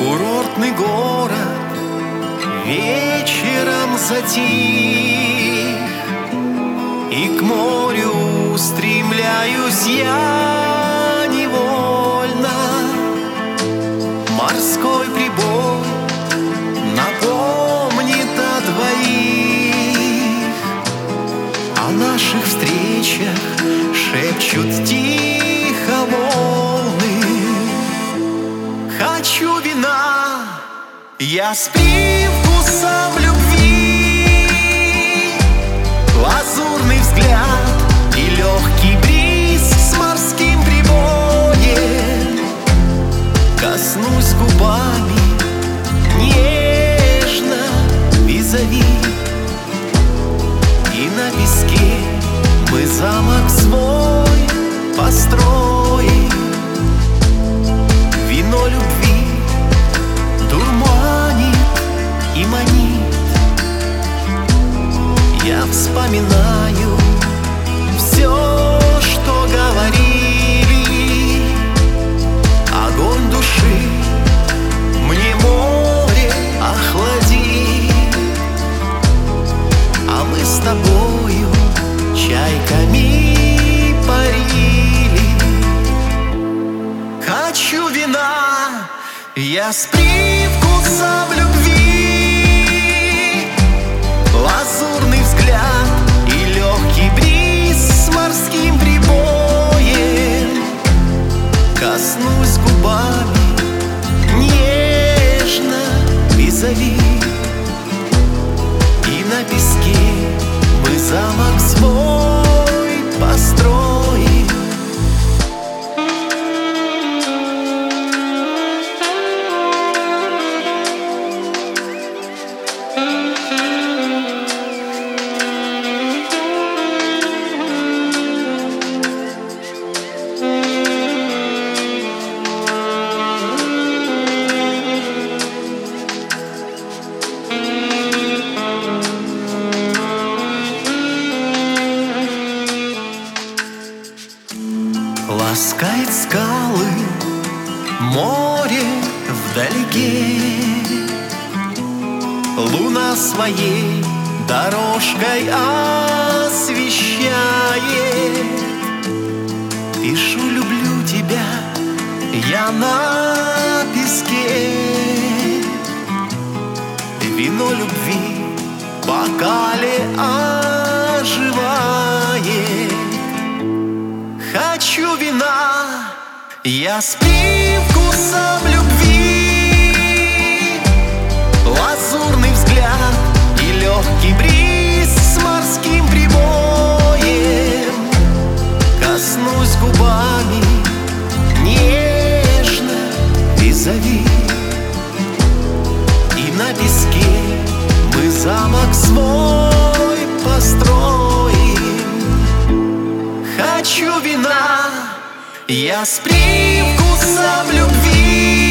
Курортный город вечером затих, и к морю устремляюсь я невольно. Морской прибой напомнит о двоих, о наших встречах шепчут тихо волны. Хочу вина, я с привкусом любви, лазурный взгляд и легкий бриз с морским прибоем. Коснусь губами нежно визави, и на песке мы замок свой построим. Вино любви дурманит и манит. Я вспоминаю все, что говорили. Огонь души мне море охлади, а мы с тобою чайками парили. Хочу вина, я с привкусом любви, лазурный взгляд и легкий бриз с морским прибоем. Коснусь губами нежно визави, и на песке мы замок свой построим. Ласкает скалы море вдалеке, луна своей дорожкой освещает. Пишу: люблю тебя я на песке. Вино любви в бокале оживает. Хочу вина, я с привкусом любви, лазурный взгляд и легкий бриз с морским прибоем. Коснусь губами нежно визави, и на песке мы замок свой построим. Хочу вина, я с привкусом любви,